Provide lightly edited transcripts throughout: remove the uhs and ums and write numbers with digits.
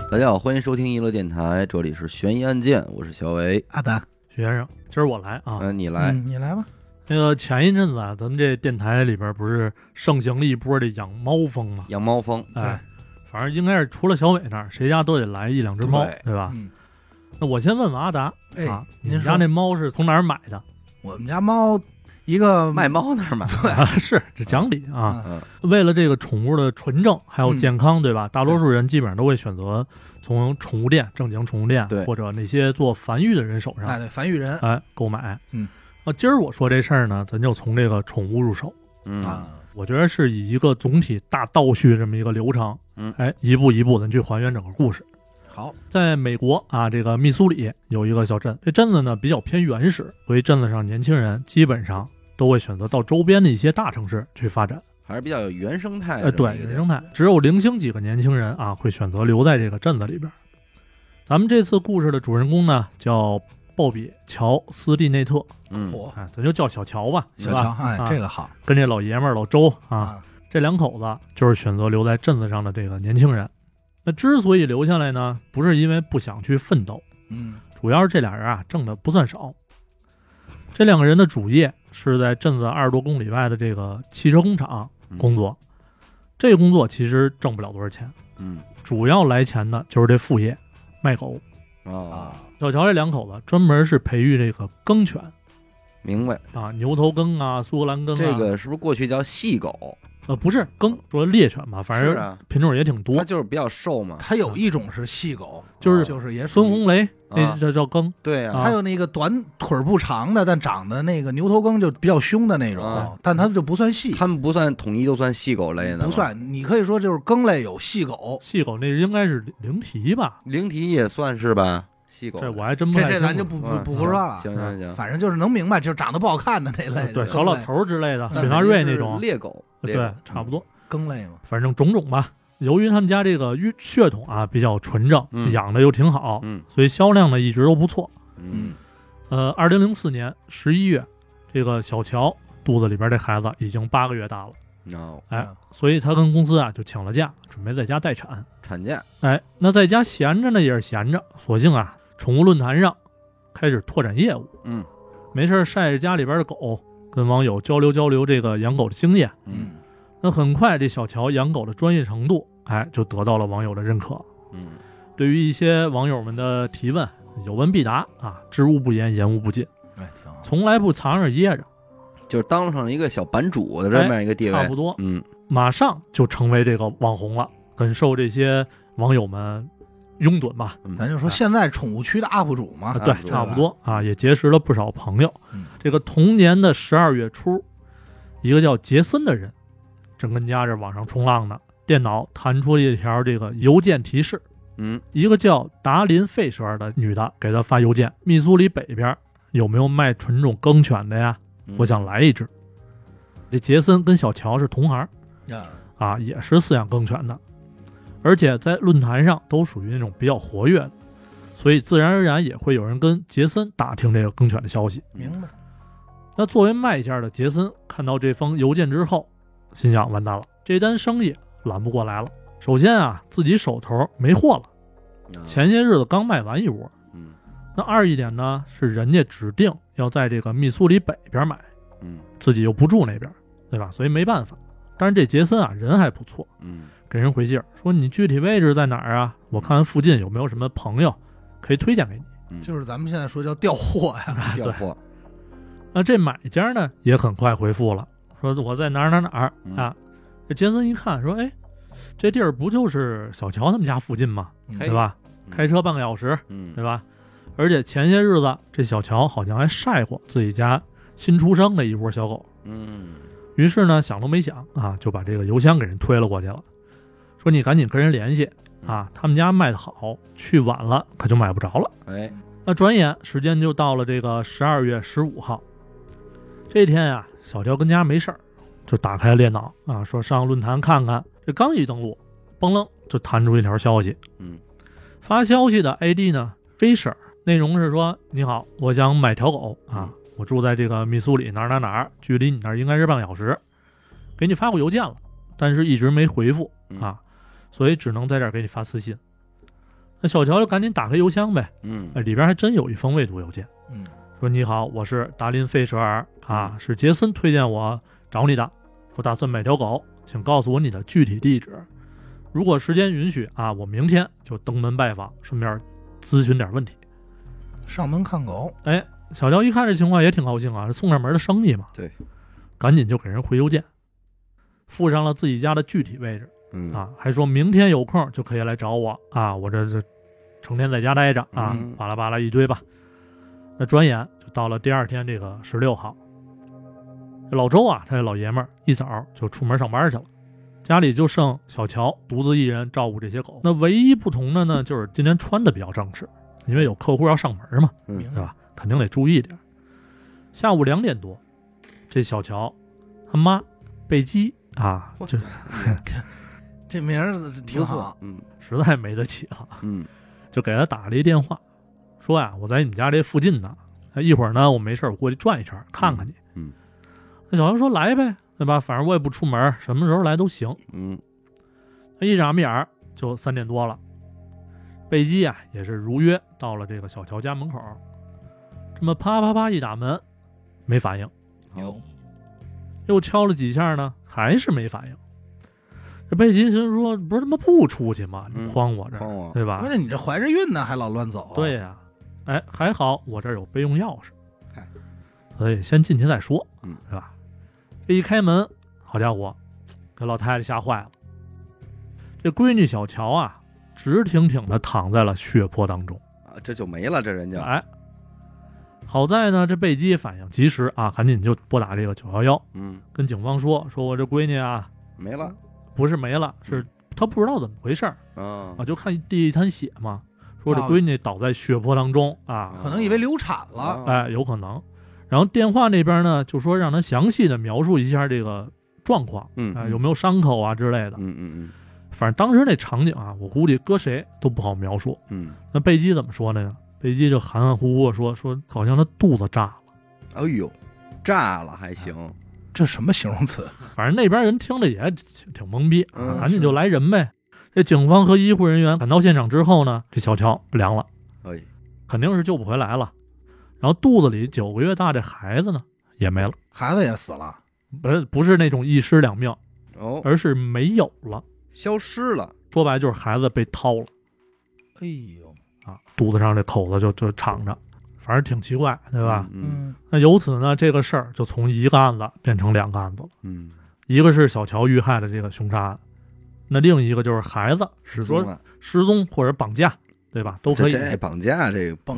大家好，欢迎收听娱乐电台，这里是悬疑案件，我是小伟。 阿达， 徐先生，今儿我来啊， 你来， 你来吧。 那个前一阵子啊，咱们这电台里边不是盛行了一波这养猫风吗？ 养猫风， 哎，反正应该是除了小伟那儿，谁家都得来一两只猫，对吧？那我先问问阿达啊，你们家那猫是从哪儿买的？ 我们家猫一个卖猫那儿买， 对，是这讲理啊。为了这个宠物的纯正还有健康，对吧？大多数人基本上都会选择从宠物店、正经宠物店或者那些做繁育的人手上， 对，繁育人购买。今儿我说这事儿呢，咱就从这个宠物入手。我觉得是以一个总体大倒叙这么一个流程，一步一步的去还原整个故事。 好， 在美国啊，这个密苏里有一个小镇，这镇子呢比较偏原始，所以镇子上年轻人基本上都会选择到周边的一些大城市去发展， 还是比较有原生态的。 对，原生态，只有零星几个年轻人啊会选择留在这个镇子里边。咱们这次故事的主人公呢叫鲍比·乔·斯蒂内特，咱就叫小乔吧。 小乔，这个好， 跟这老爷们儿老周啊，这两口子就是选择留在镇子上的这个年轻人。那之所以留下来呢，不是因为不想去奋斗，主要是这俩人啊挣的不算少。这两个人的主业是在镇子20多公里外的这个汽车工厂工作，这个工作其实挣不了多少钱，主要来钱的就是这副业卖狗。小乔这两口子专门是培育这个梗犬， 明白啊，牛头梗啊，苏格兰梗啊， 这个是不是过去叫细狗？ 不是梗，说猎犬吧，反正品种也挺多。 它就是比较瘦嘛。 它有一种是细狗， 就是也孙红雷那叫梗。 对啊， 还有那个短腿不长的，但长得那个牛头梗就比较凶的那种，但它就不算细。 它们不算统一都算细狗类的， 不算。你可以说就是梗类有细狗， 细狗那应该是灵缇吧？ 灵缇也算是吧。细狗， 这我还真不太清楚。 这咱就不说了。 行， 反正就是能明白，就是长得不好看的那类。 对，小老头之类的，雪纳瑞那种猎狗， 对，差不多梗类嘛。 反正种种吧。由于他们家这个血统啊比较纯正，养的又挺好，所以销量呢一直都不错。2004年11月，这个小乔肚子里边这孩子已经8个月大了。所以他跟公司啊就请了假，准备在家待产。 产假。 那在家闲着呢也是闲着，索性啊宠物论坛上开始拓展业务。没事晒着家里边的狗，跟网友交流这个养狗的经验。那很快这小乔养狗的专业程度就得到了网友的认可。对于一些网友们的提问，有问必答啊，知无不言，言无不尽，从来不藏着掖着， 就是当上了一个小版主的这么一个地位， 差不多。马上就成为这个网红了，很受这些网友们拥趸吧。 咱就说现在宠物区的 UP 主嘛， 对，差不多啊，也结识了不少朋友。这个同年的12月初，一个叫杰森的人正跟家这网上冲浪呢，电脑弹出一条这个邮件提示。一个叫达林·费舍尔的女的给他发邮件：密苏里北边有没有卖纯种梗犬的呀？我想来一只。这杰森跟小乔是同行也是饲养梗犬的，而且在论坛上都属于那种比较活跃的，所以自然而然也会有人跟杰森打听这个梗犬的消息。 明白。 那作为卖家的杰森看到这封邮件之后，心想完蛋了，这单生意揽不过来了。首先啊，自己手头没货了，前些日子刚卖完一窝。那二一点呢，是人家指定要在这个密苏里北边买，自己又不住那边，对吧？所以没办法。但是这杰森啊，人还不错，给人回信说你具体位置在哪儿啊？我看附近有没有什么朋友可以推荐给你。 就是咱们现在说叫调货呀， 调货。 那这买家呢也很快回复了，说我在哪儿啊。这杰森一看说，这地儿不就是小乔他们家附近吗？对吧？开车半个小时，对吧？而且前些日子这小乔好像还晒过自己家新出生的一窝小狗。于是呢，想都没想啊，就把这个邮箱给人推了过去了，说你赶紧跟人联系啊，他们家卖的好，去晚了可就买不着了。那转眼时间就到了这个12月15号，这天啊，小乔跟家没事儿，就打开了电脑啊，说上论坛看看。这刚一登录，嘣楞就弹出一条消息。发消息的 ID 呢 Fisher， 内容是说你好，我想买条狗啊，我住在这个密苏里哪儿，距离你那儿应该是半个小时，给你发过邮件了，但是一直没回复啊，所以只能在这儿给你发私信。 那小乔就赶紧打开邮箱呗，里边还真有一封未读邮件，说你好，我是达林·费舍尔啊，是杰森推荐我找你的，我打算买条狗，请告诉我你的具体地址，如果时间允许啊，我明天就登门拜访，顺便咨询点问题。 上门看狗， 哎，小乔一看这情况也挺高兴啊，是送上门的生意嘛， 对， 赶紧就给人回邮件，附上了自己家的具体位置，还说明天有空就可以来找我啊，我这成天在家待着啊，巴拉巴拉一堆吧。那转眼就到了第二天这个16号，老周啊，他这老爷们儿一早就出门上班去了，家里就剩小乔独自一人照顾这些狗。那唯一不同的呢，就是今天穿的比较正式，因为有客户要上门嘛，对吧？肯定得注意点。下午2点多，这小乔他妈贝基啊， 这名字挺好， 实在没得起了，就给他打了一电话，说呀，我在你们家这附近呢，一会儿呢我没事我过去转一圈看看你。那小乔说来呗，对吧？反正我也不出门，什么时候来都行。他一眨眼就3点多了，贝基啊也是如约到了这个小乔家门口，这么啪啪啪一打门，没反应，又敲了几下呢，还是没反应。这贝基心说，不是他妈不出去吗？你诓我这儿，对吧？ 关键你这怀着孕呢，还老乱走。 对呀，哎，还好我这儿有备用钥匙，所以先进去再说，对吧？这一开门，好家伙，给老太太吓坏了。这闺女小乔啊，直挺挺的躺在了血泊当中啊，这就没了，这人就哎。好在呢，这贝基反应及时啊，赶紧就拨打这个911，跟警方说我这闺女啊没了， 不是没了，是她不知道怎么回事啊，就看地一滩血嘛，说这闺女倒在血泊当中啊， 可能以为流产了， 哎，有可能。然后电话那边呢，就说让他详细的描述一下这个状况，有没有伤口啊之类的，反正当时那场景啊，我估计搁谁都不好描述，那贝基怎么说呢？贝基就含含糊糊说好像他肚子炸了， 哎呦，炸了还行， 这什么形容词？ 反正那边人听着也挺懵逼，赶紧就来人呗。这警方和医护人员赶到现场之后呢，这小乔凉了，肯定是救不回来了。然后肚子里9个月大这孩子呢也没了， 孩子也死了， 不是那种一尸两命，而是没有了， 消失了。 说白就是孩子被掏了。 哎呦啊，肚子上这口子就敞着，反正挺奇怪，对吧？那由此呢，这个事儿就从一个案子变成2个案子了。一个是小乔遇害的这个凶杀案，那另一个就是孩子失踪或者绑架。对吧？都可以。 这绑架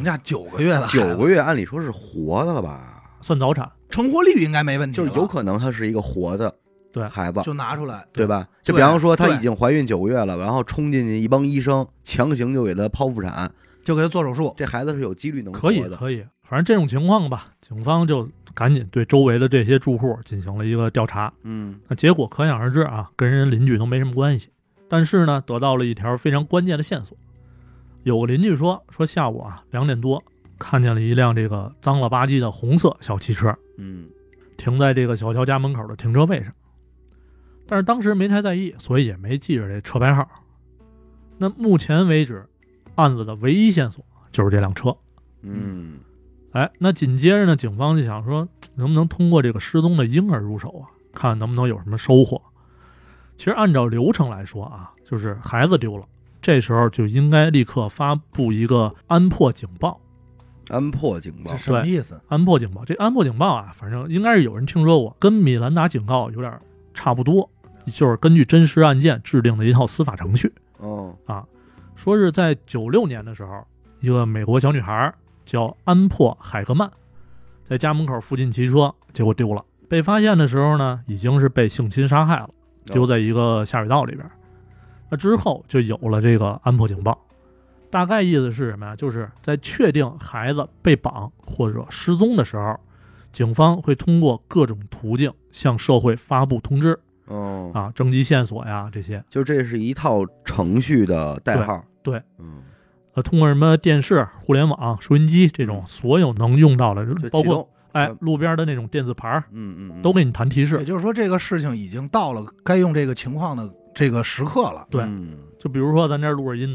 9个月了 ，9个月按理说是活的了吧？ 算早产， 成活率应该没问题。 就是有可能他是一个活的孩子， 就拿出来， 对吧？就比方说他已经怀孕9个月了，然后冲进去一帮医生，强行就给他剖腹产， 就给他做手术， 这孩子是有几率能活的。 可以，反正这种情况吧，警方就赶紧对周围的这些住户进行了一个调查。那结果可想而知啊，跟人邻居都没什么关系。但是呢，得到了一条非常关键的线索。有个邻居说下午啊2点多看见了一辆这个脏了吧唧的红色小汽车，停在这个小乔家门口的停车位上，但是当时没太在意，所以也没记着这车牌号。那目前为止，案子的唯一线索就是这辆车。那紧接着呢，警方就想说，能不能通过这个失踪的婴儿入手啊，看能不能有什么收获。其实按照流程来说啊，就是孩子丢了，这时候就应该立刻发布一个安珀警报。 安珀警报这什么意思？ 安珀警报，这安珀警报啊，反正应该是有人听说过，跟米兰达警告有点差不多，就是根据真实案件制定的一套司法程序。说是在96年的时候，一个美国小女孩叫安珀海格曼，在家门口附近骑车，结果丢了。被发现的时候呢，已经是被性侵杀害了，丢在一个下水道里边。那之后就有了这个安珀警报，大概意思是什么呀？就是在确定孩子被绑或者失踪的时候，警方会通过各种途径向社会发布通知，征集线索呀，这些。 就这是一套程序的代号。 对，通过什么电视、互联网、收音机这种所有能用到的，包括路边的那种电子牌，都给你弹提示。 也就是说，这个事情已经到了该用这个情况的这个时刻了。 对，就比如说咱这录着音呢，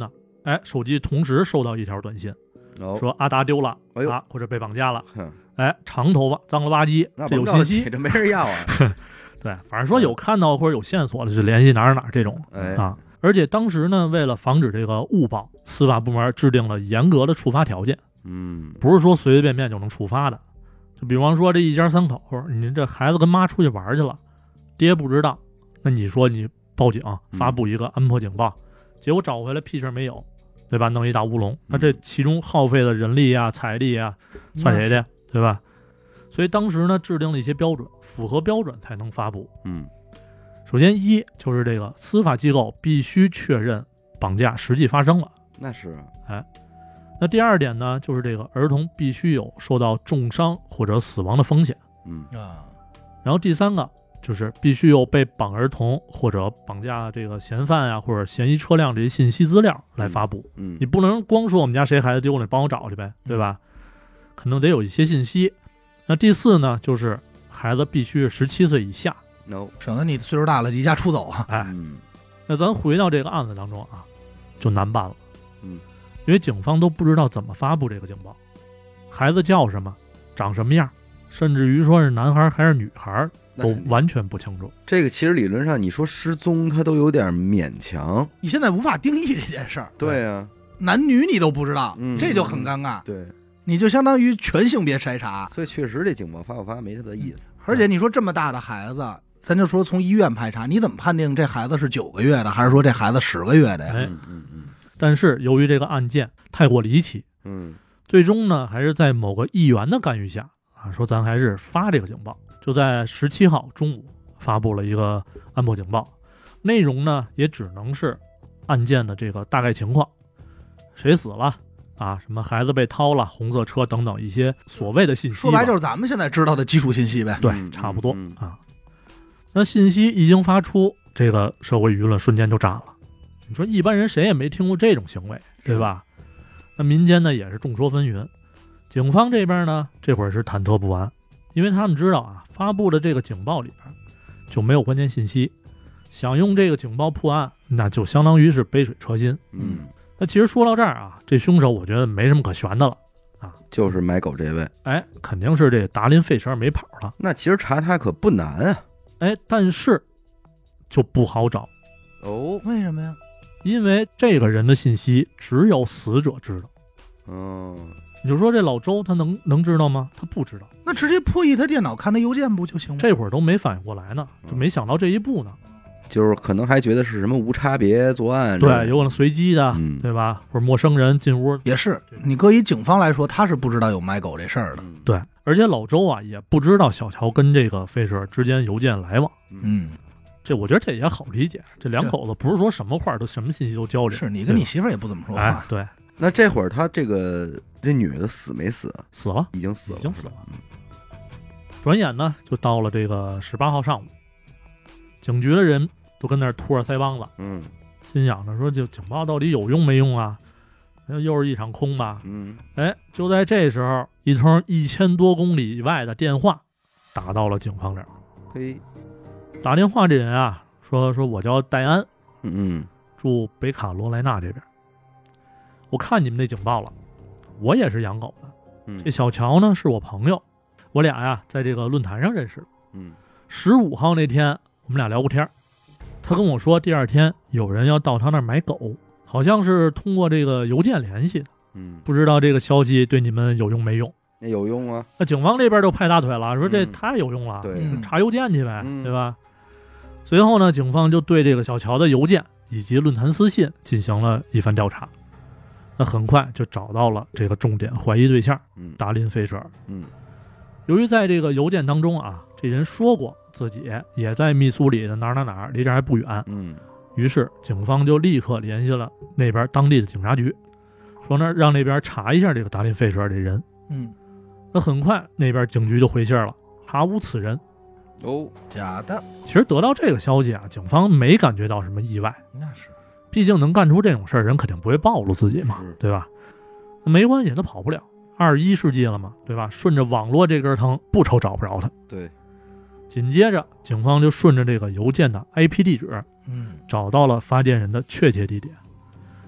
手机同时收到一条短信，说阿达丢了，或者被绑架了，长头发脏了吧唧，这有信息， 这没人要啊。 对，反正说有看到或者有线索的就联系哪儿这种啊。而且当时呢，为了防止这个误报，司法部门制定了严格的处罚条件，不是说随随便便就能处罚的。就比方说这一家三口，你这孩子跟妈出去玩去了，爹不知道，那你说你报警发布一个安破警报，结果找回来屁事没有，对吧？弄一大乌龙，那这其中耗费的人力啊、财力啊，算谁的，对吧？所以当时呢，制定了一些标准，符合标准才能发布。首先一就是这个司法机构必须确认绑架实际发生了， 那是那第二点呢，就是这个儿童必须有受到重伤或者死亡的风险。然后第三个就是必须有被绑儿童或者绑架这个嫌犯啊，或者嫌疑车辆这些信息资料来发布。你不能光说我们家谁孩子丢了，你帮我找去呗，对吧？可能得有一些信息。那第四呢，就是孩子必须是17岁以下， 省得你岁数大了离家出走啊。 那咱回到这个案子当中啊，就难办了。因为警方都不知道怎么发布这个警报，孩子叫什么，长什么样，甚至于说是男孩还是女孩都完全不清楚。 这个其实理论上你说失踪，它都有点勉强。 你现在无法定义这件事儿。 对啊， 男女你都不知道，这就很尴尬。 对， 你就相当于全性别筛查。 所以确实这警报发不发没什么意思。 而且你说这么大的孩子，咱就说从医院排查，你怎么判定这孩子是9个月的，还是说这孩子10个月的呀？ 但是由于这个案件太过离奇，最终呢还是在某个议员的干预下说咱还是发这个警报，就在17号中午发布了一个安破警报，内容呢也只能是案件的这个大概情况，谁死了什么孩子被掏了，红色车等等一些所谓的信息， 说白就是咱们现在知道的基础信息呗。 对，差不多那信息一经发出，这个社会舆论瞬间就炸了。你说一般人谁也没听过这种行为，对吧？那民间呢也是众说纷纭。警方这边呢这会儿是忐忑不安，因为他们知道发布的这个警报里边就没有关键信息，想用这个警报破案，那就相当于是杯水车薪。那其实说到这儿这凶手我觉得没什么可悬的了就是买狗这位， 肯定是这达林费舍尔没跑了。 那其实查他可不难啊， 但是就不好找。 为什么呀？ 因为这个人的信息只有死者知道。你就说这老周他能知道吗？他不知道。 那直接破译他电脑看他邮件不就行吗？ 这会儿都没反应过来呢，就没想到这一步呢。 就是可能还觉得是什么无差别作案， 对，有可能随机的，对吧？或者陌生人进屋也是。你搁以警方来说，他是不知道有买狗这事儿的。 对，而且老周也不知道小乔跟这个费舍尔之间邮件来往。这我觉得这也好理解，这两口子不是说什么话都什么信息都交流。 是你跟你媳妇儿也不怎么说话。 对。 那这会儿他这女的死没死？ 死了， 已经死了。 转眼呢，就到了这个18号上午，警局的人都跟那儿拖着腮帮子，心想着说这警报到底有用没用啊？又是一场空吧？就在这时候，一通1000多公里以外的电话打到了警方这儿。打电话这人说我叫戴安，住北卡罗来纳这边。我看你们那警报了，我也是养狗的。这小乔呢是我朋友，我俩在这个论坛上认识的。15号那天我们俩聊过天，他跟我说第二天有人要到他那儿买狗，好像是通过这个邮件联系的。不知道这个消息对你们有用没用？ 有用啊。 那警方这边就拍大腿了，说这太有用了，查邮件去呗，对吧？随后呢，警方就对这个小乔的邮件以及论坛私信进行了一番调查。那很快就找到了这个重点怀疑对象达林费舍尔。由于在这个邮件当中这人说过自己也在密苏里的哪儿，离这还不远。于是警方就立刻联系了那边当地的警察局，说呢让那边查一下这个达林费舍尔这人。那很快那边警局就回信了，查无此人。 假的。 其实得到这个消息警方没感觉到什么意外。 那是。 毕竟能干出这种事儿，人肯定不会暴露自己嘛，对吧？那没关系，他跑不了，21世纪了嘛，对吧？顺着网络这根藤，不愁找不着他。 对。 紧接着，警方就顺着这个邮件的 IP 地址，找到了发件人的确切地点。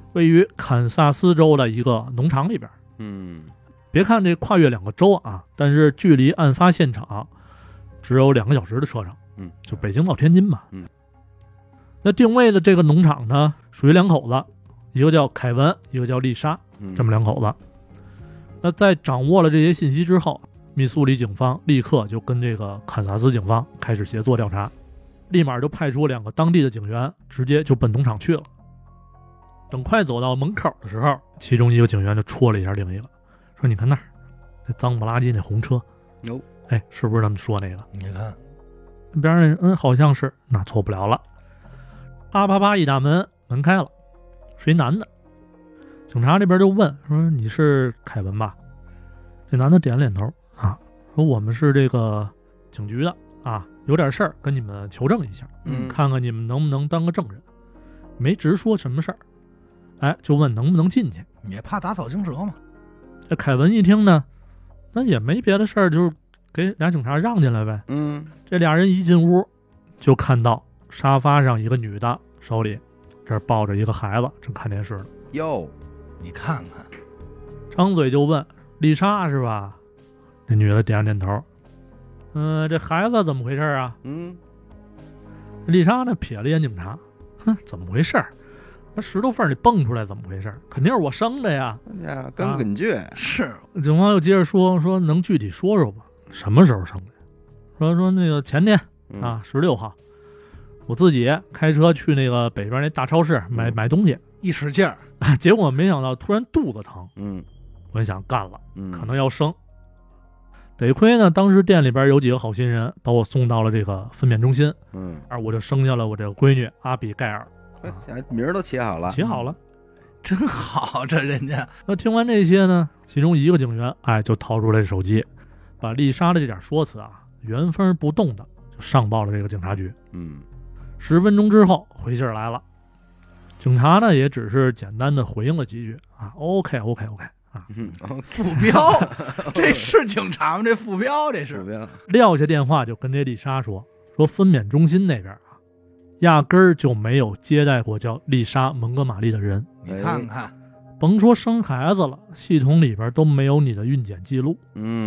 位于堪萨斯州的一个农场里边。别看这跨越2个州啊，但是距离案发现场只有2个小时的车程。就北京到天津嘛。那定位的这个农场呢，属于2口子，一个叫凯文，一个叫丽莎，这么2口子。那在掌握了这些信息之后，密苏里警方立刻就跟这个堪萨斯警方开始协作调查，立马就派出2个当地的警员，直接就奔农场去了。等快走到门口的时候，其中一个警员就戳了一下另一个，说：“你看那儿，那脏不拉几那红车，哎，是不是他们说那个？ 你看， 那边人，好像是，那错不了了。”啪啪啪一打门，门开了，是一男的。警察这边就问说：“你是凯文吧？”这男的点了点头啊，说：“我们是这个警局的啊，有点事儿跟你们求证一下，看看你们能不能当个证人。”没直说什么事儿，哎，就问能不能进去。 也怕打草惊蛇嘛。 这凯文一听呢，那也没别的事儿，就是给俩警察让进来呗。这俩人一进屋，就看到沙发上一个女的，手里这抱着一个孩子，正看电视呢。 你看看， 张嘴就问：“丽莎是吧？”这女的点点头。这孩子怎么回事啊？丽莎呢瞥了眼警察，哼，怎么回事？那石头缝里蹦出来，怎么回事？肯定是我生的呀！ 根据是。 警方又接着说能具体说说吗？什么时候生的？说那个前天啊，16号，我自己开车去那个北边那大超市买东西， 一使劲儿， 结果没想到突然肚子疼。我就想干了，可能要生。得亏呢，当时店里边有几个好心人把我送到了这个分娩中心，而我就生下了我这个闺女阿比盖尔。 名儿都起好了， 真好，这人家。 那听完这些呢，其中一个警员就掏出来手机，把丽莎的这点说辞啊原封不动的就上报了这个警察局。10分钟之后回信来了，警察呢也只是简单的回应了几句啊 ，OK 啊， 副标，这是警察吗？这副标这是。 撂下电话就跟这丽莎说分娩中心那边啊，压根儿就没有接待过叫丽莎蒙哥马利的人。 你看看， 甭说生孩子了，系统里边都没有你的孕检记录。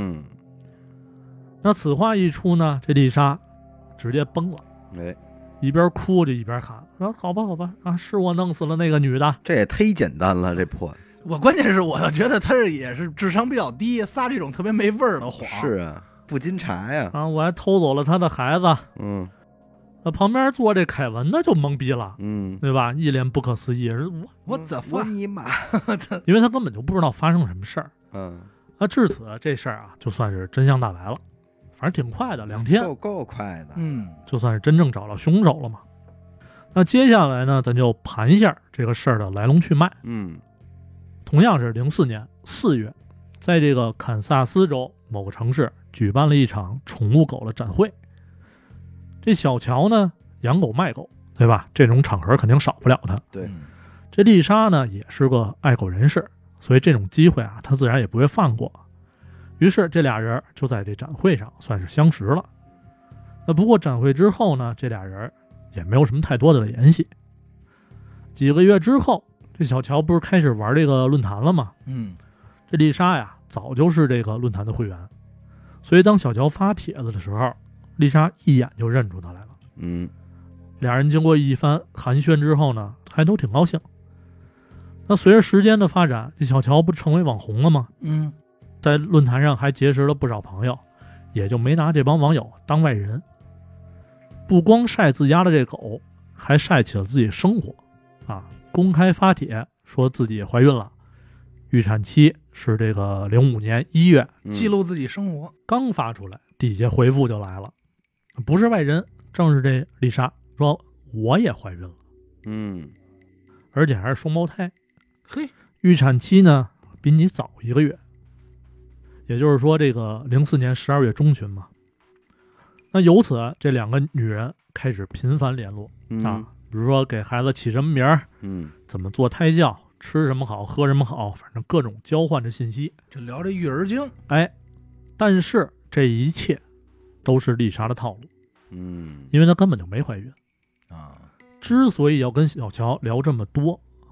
那此话一出呢，这丽莎直接崩了，一边哭着一边喊说：“好吧啊，是我弄死了那个女的。” 这也忒简单了，这破。 我关键是我就觉得他也是智商比较低，撒这种特别没味儿的谎。 是啊，不禁查呀。 我还偷走了他的孩子。那旁边坐这凯文呢就懵逼了，对吧？一脸不可思议， 我怎么你妈？ 因为他根本就不知道发生什么事儿。那至此这事儿啊，就算是真相大白了。反正挺快的，2天， 够快的。 就算是真正找到凶手了嘛。那接下来呢，咱就盘一下这个事儿的来龙去脉。同样是04年4月，在这个堪萨斯州某个城市举办了一场宠物狗的展会。这小乔呢养狗卖狗，对吧？这种场合肯定少不了他。 对， 这丽莎呢也是个爱狗人士，所以这种机会啊，他自然也不会放过。于是这俩人就在这展会上算是相识了。那不过展会之后呢，这俩人也没有什么太多的联系。几个月之后，这小乔不是开始玩这个论坛了吗？这丽莎呀早就是这个论坛的会员，所以当小乔发帖子的时候，丽莎一眼就认出他来了。俩人经过一番寒暄之后呢，还都挺高兴。那随着时间的发展，这小乔不成为网红了吗？在论坛上还结识了不少朋友，也就没拿这帮网友当外人。不光晒自家的这狗，还晒起了自己生活啊，公开发帖说自己也怀孕了，预产期是这个05年1月， 记录自己生活。 刚发出来，底下回复就来了，不是外人，正是这丽莎，说我也怀孕了，而且还是双胞胎， 嘿， 预产期呢比你早1个月，也就是说这个04年12月中旬嘛。那由此这2个女人开始频繁联络啊，比如说给孩子起什么名儿，怎么做胎教，吃什么好，喝什么好，反正各种交换着信息， 就聊这育儿经。 但是这一切都是丽莎的套路，因为她根本就没怀孕啊。之所以要跟小乔聊这么多，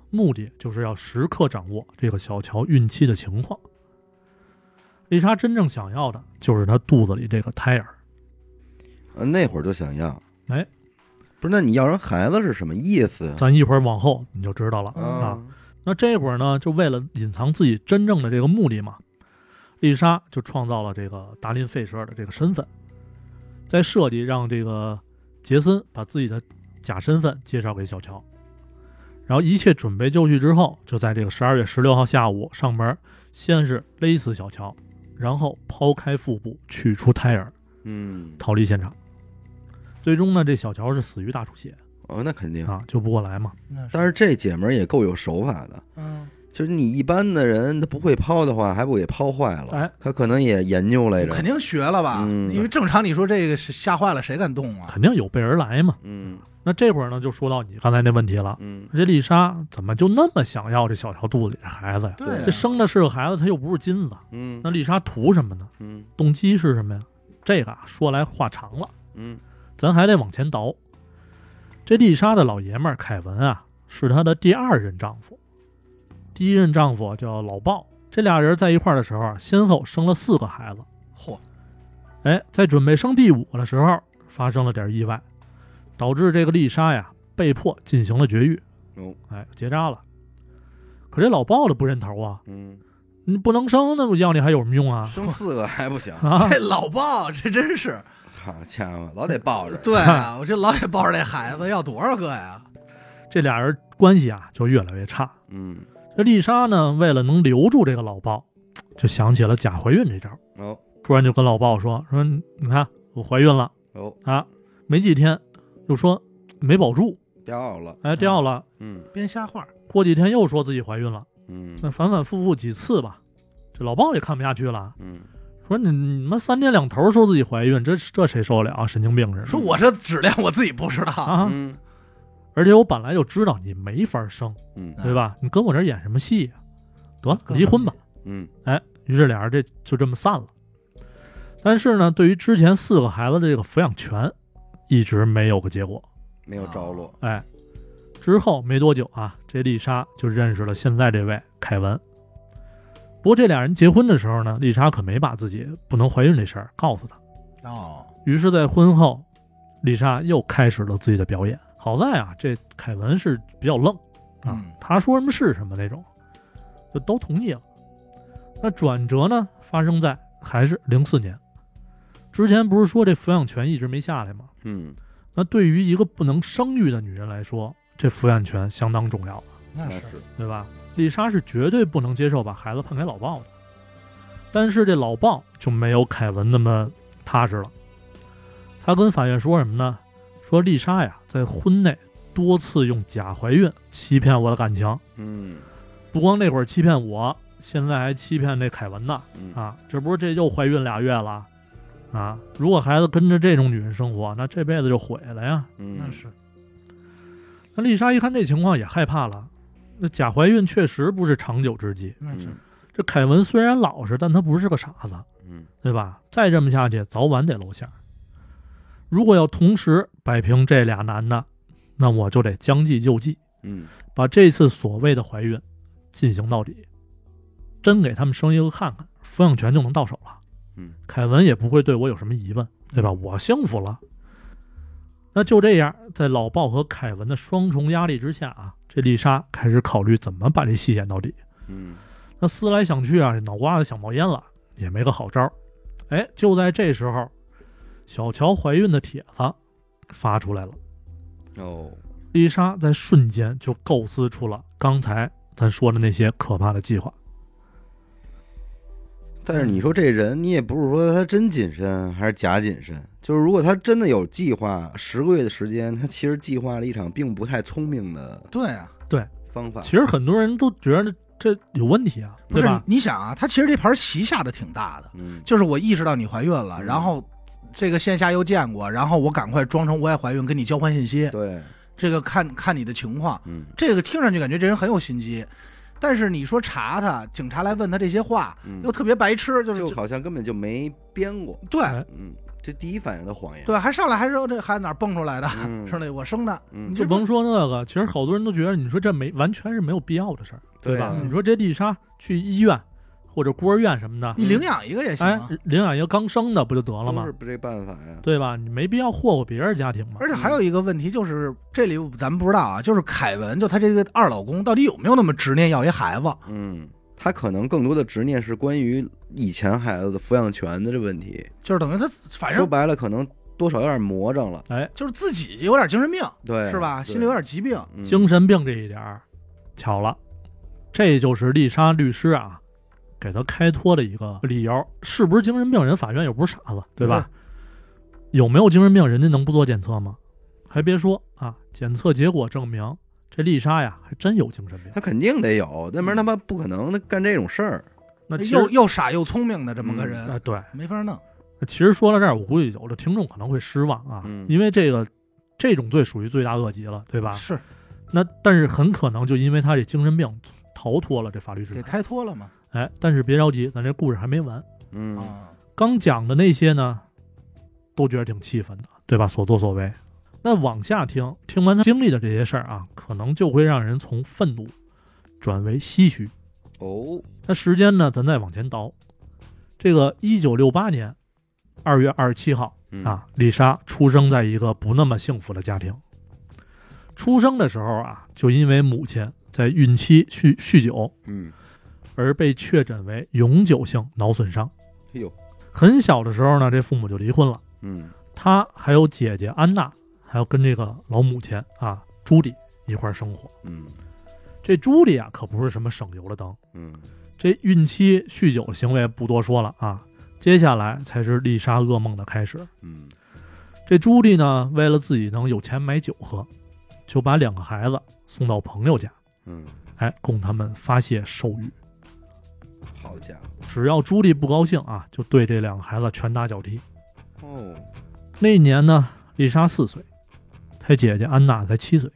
目的就是要时刻掌握这个小乔孕期的情况。丽莎真正想要的就是她肚子里这个胎儿。 那会儿就想要。 哎， 不是，那你要人孩子是什么意思啊？ 咱一会儿往后你就知道了啊。那这会儿呢，就为了隐藏自己真正的这个目的嘛，丽莎就创造了这个达林费舍尔的这个身份，在设计让这个杰森把自己的假身份介绍给小乔，然后一切准备就绪之后，就在这个12月16号下午上门，先是勒死小乔，然后抛开腹部取出胎儿，逃离现场。最终呢，这小乔是死于大出血。 那肯定啊，救不过来嘛。 但是这姐们儿也够有手法的。就是你一般的人他不会抛的话，还不给抛坏了？他可能也研究来着， 肯定学了吧？因为正常你说这个是吓坏了，谁敢动啊？ 肯定有备而来嘛。那这会儿呢，就说到你刚才那问题了。这丽莎怎么就那么想要这小乔肚子里的孩子呀？ 对， 这生的是个孩子，他又不是金子。那丽莎图什么呢？动机是什么呀？这个说来话长了。咱还得往前倒。这丽莎的老爷们儿凯文啊，是她的第2任丈夫。第1任丈夫叫老鲍，这俩人在一块儿的时候，先后生了4个孩子。 嚯！ 在准备生第5个的时候，发生了点意外，导致这个丽莎呀被迫进行了绝育。结扎了。可这老鲍的不认头啊。你不能生，那我要你还有什么用啊？ 生4个还不行啊？这老鲍这真是。 好家伙，老得抱着。 对啊，我这老得抱着这孩子，要多少个呀？ 这俩人关系啊就越来越差。这丽莎呢，为了能留住这个老鲍，就想起了假怀孕这招。突然就跟老鲍说，你看我怀孕了。没几天又说没保住， 掉了。 掉了。 编瞎话。过几天又说自己怀孕了。那反反复复几次吧，这老鲍也看不下去了。说你们3天2头说自己怀孕，这谁受得了啊？神经病似的。 说我这质量我自己不知道啊。而且我本来就知道你没法生，对吧？你跟我这演什么戏呀？得离婚吧。于是俩人就这么散了。但是呢，对于之前4个孩子的这个抚养权，一直没有个结果， 没有着落。 之后没多久啊，这丽莎就认识了现在这位凯文。不过这俩人结婚的时候呢，丽莎可没把自己不能怀孕这事儿告诉他。于是在婚后，丽莎又开始了自己的表演。好在啊，这凯文是比较愣啊，他说什么是什么那种，就都同意了。那转折呢，发生在还是04年。之前不是说这抚养权一直没下来吗？那对于一个不能生育的女人来说，这抚养权相当重要。 那是， 对吧？丽莎是绝对不能接受把孩子判给老鲍的，但是这老鲍就没有凯文那么踏实了。他跟法院说什么呢？说丽莎呀，在婚内多次用假怀孕欺骗我的感情。不光那会儿欺骗我，现在还欺骗这凯文呢。这不是这又怀孕2月了啊？如果孩子跟着这种女人生活，那这辈子就毁了呀。 那是。 那丽莎一看这情况也害怕了。那假怀孕确实不是长久之计。这凯文虽然老实，但他不是个傻子，对吧？再这么下去，早晚得露馅。如果要同时摆平这俩男的，那我就得将计就计，把这次所谓的怀孕进行到底，真给他们生一个看看，抚养权就能到手了。凯文也不会对我有什么疑问，对吧？我幸福了。那就这样，在老鲍和凯文的双重压力之下啊，这丽莎开始考虑怎么把这戏演到底。那思来想去啊，这脑瓜子想冒烟了，也没个好招。就在这时候，小乔怀孕的帖子发出来了。丽莎在瞬间就构思出了刚才咱说的那些可怕的计划。 但是你说这人，你也不是说他真谨慎还是假谨慎，就是如果他真的有计划，10个月的时间，他其实计划了一场并不太聪明的方法。 其实很多人都觉得这有问题啊， 不是？你想啊，他其实这盘棋下的挺大的，就是我意识到你怀孕了，然后这个线下又见过，然后我赶快装成我也怀孕，跟你交换信息。 对， 这个看你的情况，这个听上去感觉这人很有心机。但是你说查他，警察来问他这些话，又特别白痴，就好像根本就没编过。 对， 这第一反应的谎言。 对，还上来还说这孩子哪蹦出来的，说那我生的， 你就甭说那个，其实好多人都觉得，你说这完全是没有必要的事儿，对吧？你说这丽莎去医院或者孤儿院什么的， 你领养一个也行， 领养一个刚生的不就得了吗？ 都是这办法呀， 对吧？你没必要祸祸别人家庭嘛。 而且还有一个问题就是，这里咱们不知道啊，就是凯文就他这个二老公到底有没有那么执念要一孩子？ 他可能更多的执念是关于以前孩子的抚养权的这问题， 就是等于他反正说白了可能多少有点魔怔了， 就是自己有点精神病， 对， 是吧？心里有点疾病， 精神病这一点巧了，这就是丽莎律师啊给他开脱的一个理由。是不是精神病人法院又不是傻子，对吧？有没有精神病人家能不做检测吗？还别说啊，检测结果证明这丽莎呀还真有精神病。 他肯定得有，要不然他妈不可能干这种事儿。 那又傻又聪明的这么个人， 对， 没法弄。 其实说到这儿，我估计有的听众可能会失望啊，因为这种罪属于罪大恶极了，对吧？ 是。 那但是很可能就因为他这精神病逃脱了这法律制裁， 给开脱了吗？ 但是别着急，咱这故事还没完。刚讲的那些呢，都觉得挺气愤的，对吧？所作所为。那往下听完他经历的这些事儿啊，可能就会让人从愤怒转为唏嘘。那时间呢，咱再往前倒。这个1968年2月27号啊，丽莎出生在一个不那么幸福的家庭。出生的时候啊，就因为母亲在孕期酗酒，而被确诊为永久性脑损伤。很小的时候呢，这父母就离婚了。他还有姐姐安娜，还要跟这个老母亲啊朱莉一块生活。这朱莉啊可不是什么省油的灯。这孕期酗酒的行为不多说了啊，接下来才是丽莎噩梦的开始。这朱莉呢，为了自己能有钱买酒喝，就把2个孩子送到朋友家，供他们发泄兽欲。 好家伙！ 只要朱莉不高兴啊，就对这2个孩子拳打脚踢。那一年呢，丽莎4岁，她姐姐安娜才7岁。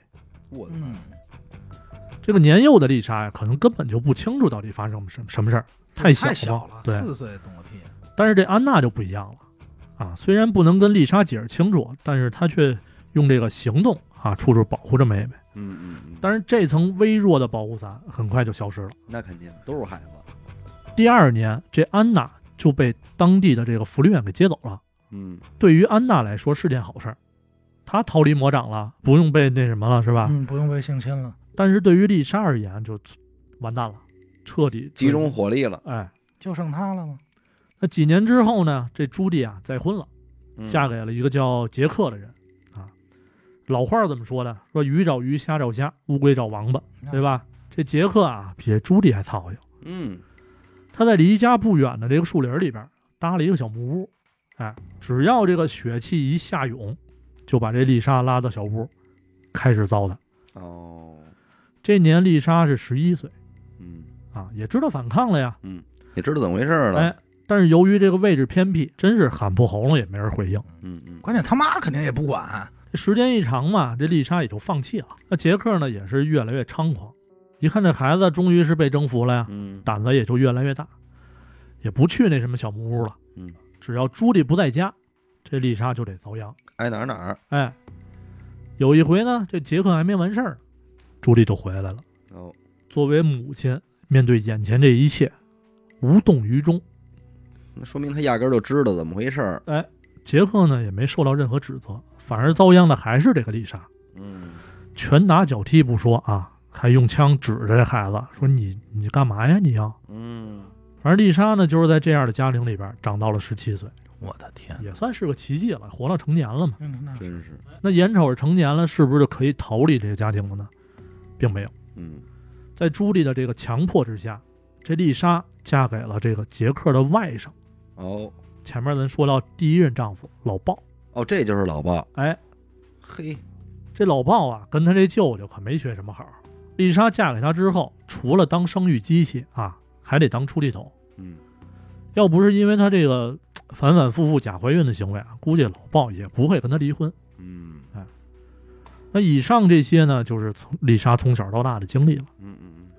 这个年幼的丽莎呀，可能根本就不清楚到底发生什么事儿，太小了。对，4 岁懂个屁。 但是这安娜就不一样了啊，虽然不能跟丽莎解释清楚，但是她却用这个行动啊，处处保护着妹妹。但是这层微弱的保护伞很快就消失了。 那肯定都是孩子。 第2年，这安娜就被当地的这个福利院给接走了。对于安娜来说是件好事儿，她逃离魔掌了，不用被那什么了，是吧？ 不用被性侵了。 但是对于丽莎而言，就完蛋了，彻底集中火力了。 就剩她了吗？ 那几年之后呢？这朱莉啊再婚了，嫁给了一个叫杰克的人啊。老话怎么说的？说鱼找鱼，虾找虾，乌龟找王八，对吧？这杰克啊比这朱莉还操心。他在离家不远的这个树林里边搭了一个小木屋。只要这个血气一下涌，就把这丽莎拉到小屋，开始糟蹋。这年丽莎是11岁，也知道反抗了呀， 也知道怎么回事了。 但是由于这个位置偏僻，真是喊破喉咙也没人回应。 关键他妈肯定也不管。 这时间一长嘛，这丽莎也就放弃了。那杰克呢，也是越来越猖狂。一看这孩子终于是被征服了呀，胆子也就越来越大，也不去那什么小木屋了。只要朱莉不在家，这丽莎就得遭殃， 爱哪儿。 有一回呢，这杰克还没完事儿，朱莉就回来了。作为母亲，面对眼前这一切，无动于衷。 那说明他压根儿就知道怎么回事儿。 杰克呢也没受到任何指责，反而遭殃的还是这个丽莎。拳打脚踢不说啊，还用枪指着这孩子说你干嘛呀你要。反正丽莎呢就是在这样的家庭里边长到了17岁。 我的天， 也算是个奇迹了，活到成年了嘛。 真是。 那眼瞅着成年了，是不是就可以逃离这个家庭了呢？并没有。在朱莉的这个强迫之下，这丽莎嫁给了这个杰克的外甥。前面咱说到第1任丈夫老鲍。 这就是老鲍。 这老鲍啊，跟他这舅舅可没学什么好。丽莎嫁给他之后，除了当生育机器啊，还得当出气筒。要不是因为他这个反反复复假怀孕的行为啊，估计老鲍也不会跟他离婚。那以上这些呢，就是丽莎从小到大的经历了。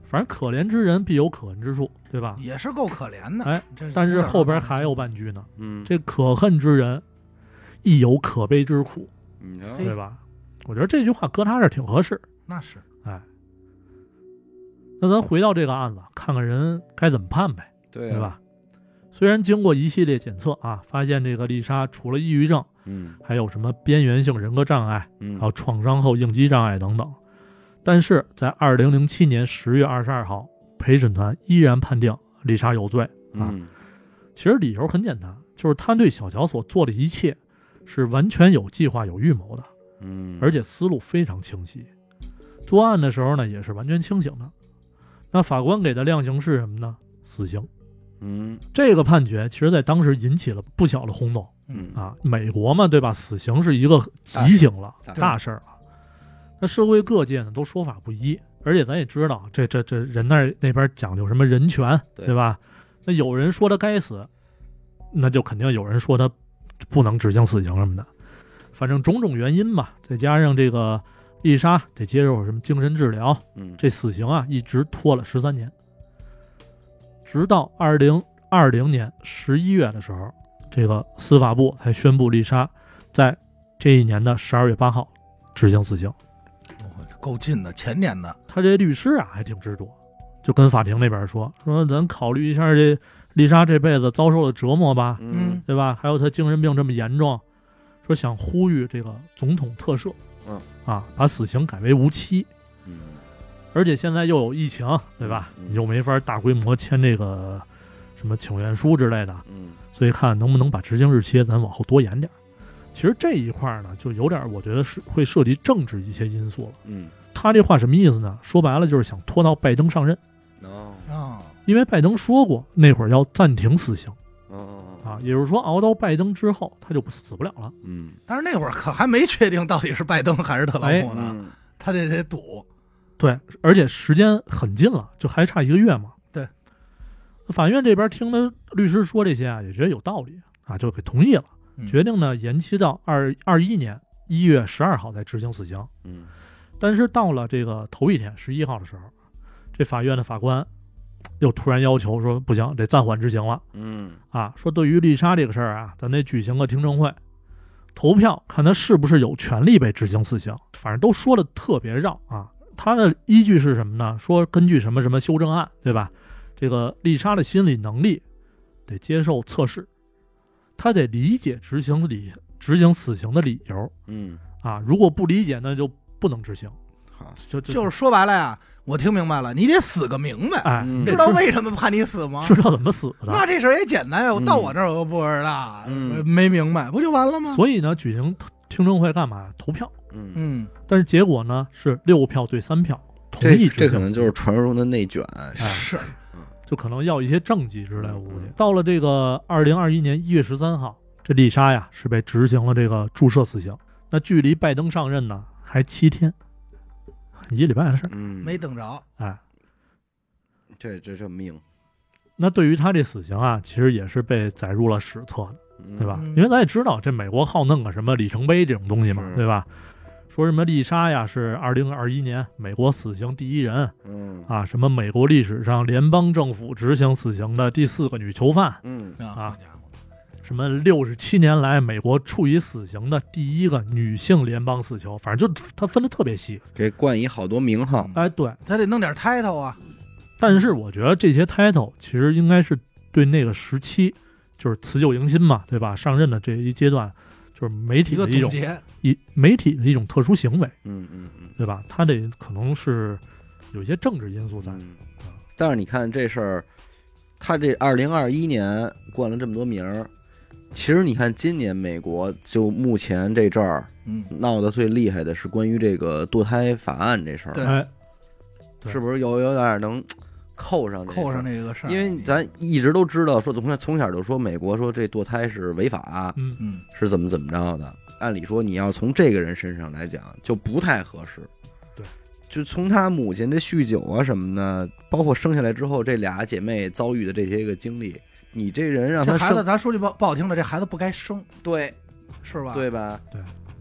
反正可怜之人必有可恨之处，对吧？ 也是够可怜的。 哎，但是后边还有半句呢。这可恨之人亦有可悲之苦，对吧？我觉得这句话搁他这挺合适。 那是， 哎，那咱回到这个案子，看看人该怎么判呗，对吧？虽然经过一系列检测啊，发现这个丽莎除了抑郁症，还有什么边缘性人格障碍，还有创伤后应激障碍等等，但是在2007年10月22号，陪审团依然判定丽莎有罪啊。其实理由很简单，就是他对小乔所做的一切是完全有计划、有预谋的，而且思路非常清晰。作案的时候呢，也是完全清醒的。那法官给的量刑是什么呢？死刑。这个判决其实在当时引起了不小的轰动。美国嘛，对吧？死刑是一个极刑了，大事了。那社会各界呢都说法不一，而且咱也知道，这人那边讲究什么人权，对吧？那有人说他该死，那就肯定有人说他不能执行死刑什么的。反正种种原因吧，再加上这个丽莎得接受什么精神治疗，这死刑啊一直拖了13年，直到2020年11月的时候，这个司法部才宣布丽莎在这一年的12月8号执行死刑。 够近的，前年的。 他这律师啊还挺执着，就跟法庭那边说咱考虑一下这丽莎这辈子遭受的折磨吧，对吧？还有她精神病这么严重，说想呼吁这个总统特赦，把死刑改为无期。而且现在又有疫情，对吧？你就没法大规模签这个什么请愿书之类的，所以看能不能把执行日期咱往后多延点。其实这一块呢，就有点我觉得是会涉及政治一些因素了。他这话什么意思呢？说白了就是想拖到拜登上任。因为拜登说过那会儿要暂停死刑。也就是说熬到拜登之后他就死不了了。 但是那会儿可还没确定到底是拜登还是特朗普呢，他这得赌。 对，而且时间很近了，就还差1个月嘛。 对， 法院这边听了律师说这些啊，也觉得有道理啊，就给同意了，决定呢延期到2021年1月12号再执行死刑。但是到了这个头一天11号的时候，这法院的法官又突然要求说不行，得暂缓执行了。说对于丽莎这个事儿啊，咱得举行个听证会，投票看他是不是有权利被执行死刑。反正都说的特别绕啊。他的依据是什么呢？说根据什么什么修正案，对吧？这个丽莎的心理能力得接受测试，他得理解执行死刑的理由。如果不理解，那就不能执行。 就是说白了呀，我听明白了，你得死个明白，知道为什么判你死吗？ 知道怎么死的。 那这事儿也简单呀，到我这儿我不知道，没明白，不就完了吗？ 所以呢，举行听证会干嘛？投票。但是结果呢是6票对3票同意执行。 这可能就是传说中的内卷。 是， 就可能要一些政绩之类的。到了这个2021年1月13号，这丽莎呀是被执行了这个注射死刑。那距离拜登上任呢还7天，1个礼拜的事儿。 没等着。 这命。 那对于他这死刑啊，其实也是被载入了史册的，对吧？因为咱也知道，这美国好弄个什么里程碑这种东西嘛，对吧？说什么丽莎呀是2021年美国死刑第1人，什么美国历史上联邦政府执行死刑的第4个女囚犯，什么67年来美国处以死刑的第1个女性联邦死囚，反正就他分得特别细， 给冠以好多名号。 对， 他得弄点 title 啊。 但是我觉得这些 title 其实应该是对那个时期，就是辞旧迎新嘛，对吧？上任的这一阶段。就是媒体的一种媒体的一种特殊行为，对吧？他这可能是有一些政治因素在。 但是你看这事儿，他这2021年冠了这么多名儿，其实你看今年美国就目前这阵儿，闹得最厉害的是关于这个堕胎法案这事儿，是不是有点能扣上这个事儿？ 因为咱一直都知道，说从小就说美国说这堕胎是违法，是怎么着的。按理说你要从这个人身上来讲，就不太合适。 对， 就从他母亲这酗酒啊什么的，包括生下来之后这俩姐妹遭遇的这些个经历，你这人让他这孩子，咱说句不好听的，这孩子不该生。 对， 是吧？ 对吧？ 对。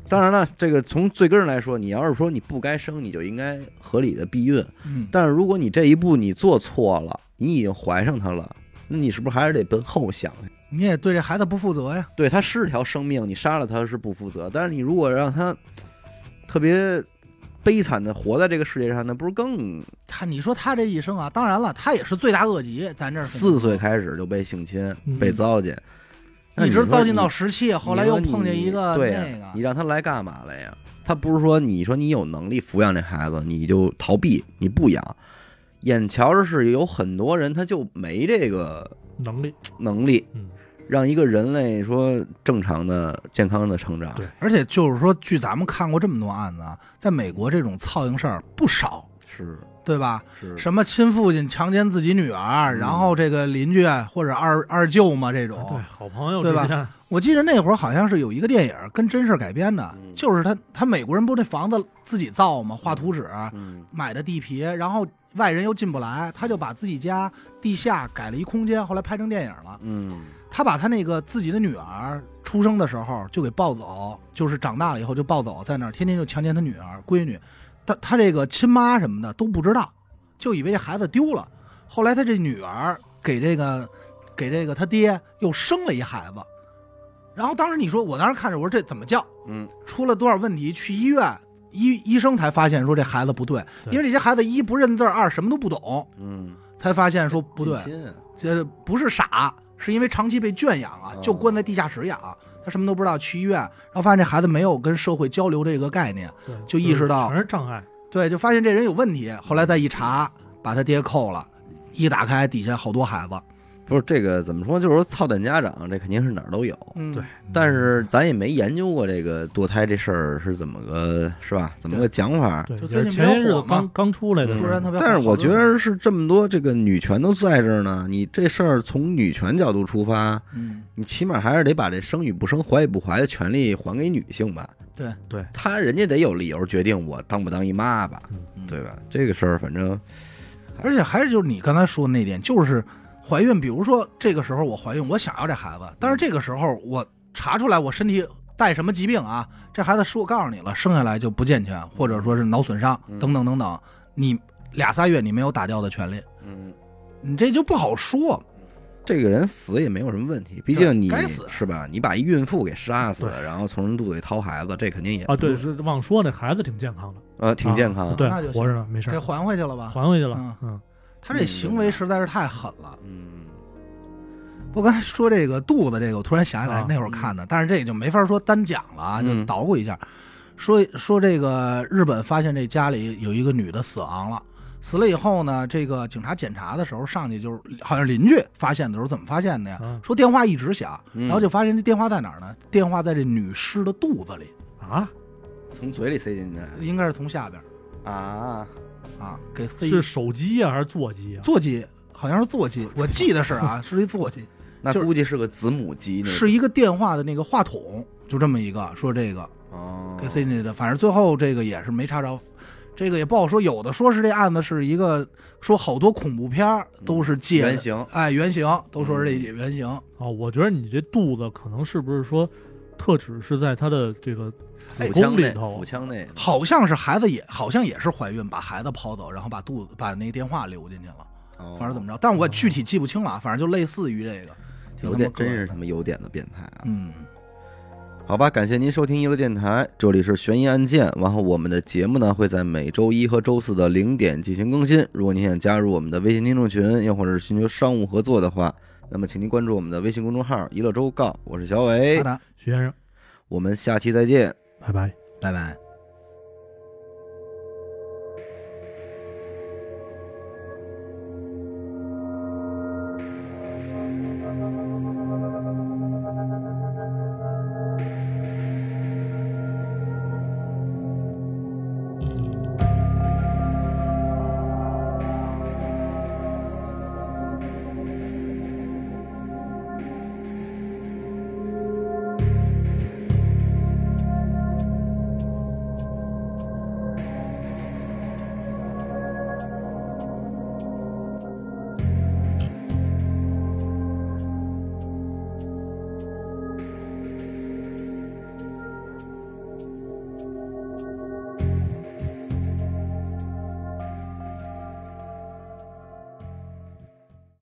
当然了，这个从最根儿来说，你要是说你不该生，你就应该合理的避孕。但是如果你这一步你做错了，你已经怀上他了，那你是不是还是得奔后想？ 你也对这孩子不负责呀。 对，他是条生命，你杀了他是不负责。但是你如果让他特别悲惨的活在这个世界上，那不是更你说他这一生啊，当然了，他也是罪大恶极，咱这 4岁开始就被性侵、被糟践， 一直糟践到17，后来又碰见一个对那个， 你让他来干嘛来呀？他不是说你说你有能力抚养这孩子，你就逃避，你不养。眼瞧着是有很多人他就没这个能力，让一个人类说正常的、健康的成长。 对，而且就是说，据咱们看过这么多案子啊，在美国这种操性事儿不少， 是， 对吧？ 是什么亲父亲强奸自己女儿，然后这个邻居或者二舅嘛这种， 对，好朋友对吧？我记得那会儿好像是有一个电影跟真事改编的，就是他美国人不是那房子自己造嘛，画图纸，买的地皮，然后外人又进不来，他就把自己家地下改了一空间，后来拍成电影了。他把他那个自己的女儿出生的时候就给抱走，就是长大了以后就抱走，在那儿天天就强奸他女儿闺女，他这个亲妈什么的都不知道，就以为这孩子丢了。后来他这女儿给这个他爹又生了一孩子，然后当时你说我当时看着我说这怎么叫？出了多少问题？去医院，医生才发现说这孩子不对，因为这些孩子一不认字二什么都不懂，才发现说不对，这不是傻。是因为长期被圈养啊，就关在地下室养，他什么都不知道，去医院，然后发现这孩子没有跟社会交流这个概念，就意识到全是障碍， 对，就发现这人有问题，后来再一查，把他爹扣了，一打开底下好多孩子。 不是这个怎么说，就是说操蛋家长，这肯定是哪儿都有， 对。 但是咱也没研究过这个堕胎这事儿是怎么个，是吧？怎么个讲法？ 对， 就前些日子刚出来的， 突然特别。 但是我觉得是这么多这个女权都在这儿呢，你这事儿从女权角度出发，你起码还是得把这生与不生、怀与不怀的权利还给女性吧？ 对， 人家得有理由决定我当不当一妈吧，对吧？这个事儿反正， 而且还是就是你刚才说的那点，就是。怀孕，比如说这个时候我怀孕，我想要这孩子，但是这个时候我查出来我身体带什么疾病啊，这孩子说我告诉你了，生下来就不健全，或者说是脑损伤等等等等，你2、3月你没有打掉的权利，你这就不好说。 这个人死也没有什么问题，毕竟你该死是吧？你把一孕妇给杀死，然后从人肚子里掏孩子，这肯定也对，是忘说那孩子挺健康的， 挺健康， 对，活着呢，没事， 给还回去了吧？ 还回去了， 他这行为实在是太狠了。我刚才说这个肚子这个，我突然想起来那会儿看的，但是这也就没法说单讲了啊，就捣鼓一下。说这个日本发现这家里有一个女的死亡了，死了以后呢，这个警察检查的时候上去就是好像邻居发现的时候怎么发现的呀？说电话一直响，然后就发现这电话在哪儿呢？电话在这女尸的肚子里啊， 从嘴里塞进去， 应该是从下边给塞。 是手机啊还是座机啊？ 座机，好像是座机，我记得是啊，是一座机。 那估计是个子母机， 是一个电话的那个话筒，就这么一个，说这个给塞进去的，反正最后这个也是没查着，这个也不好说。有的说是这案子是一个，说好多恐怖片都是借原型， 原型都说是这原型。 我觉得你这肚子可能是不是说，特指是在他的这个腹腔里头，腹腔内， 好像是孩子好像也是怀孕，把孩子抛走，然后把那个电话留进去了，反正怎么着，但我具体记不清了，反正就类似于这个。 有点真是他妈有点的变态啊！好吧，感谢您收听娱乐电台，这里是悬疑案件。然后我们的节目呢会在每周1和周4的0点进行更新。如果您想加入我们的微信听众群，又或者是寻求商务合作的话，那么请您关注我们的微信公众号娱乐周告。我是小伟， 徐先生， 我们下期再见， 拜拜， 拜拜。